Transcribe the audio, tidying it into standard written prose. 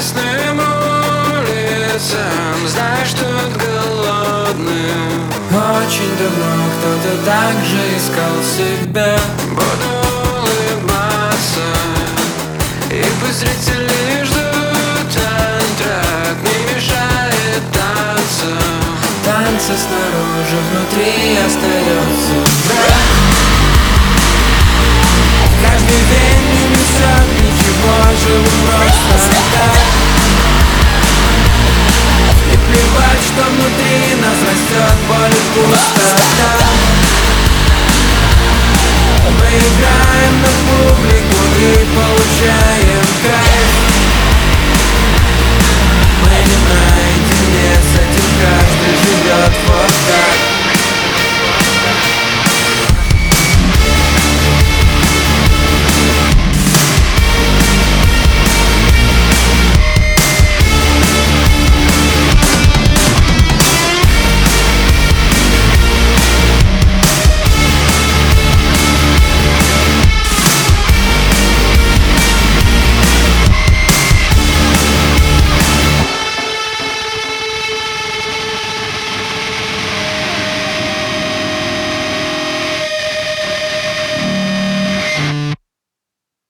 местным улицам. Знаешь, тут голодным. Очень давно кто-то так же искал себя. Буду улыбаться, и пусть зрители ждут антракт, не мешает танцам. Танцы снаружи, внутри остается брак. Каждый день не несет ничего, живу просто так. И плевать, что внутри нас растет боль и пустота.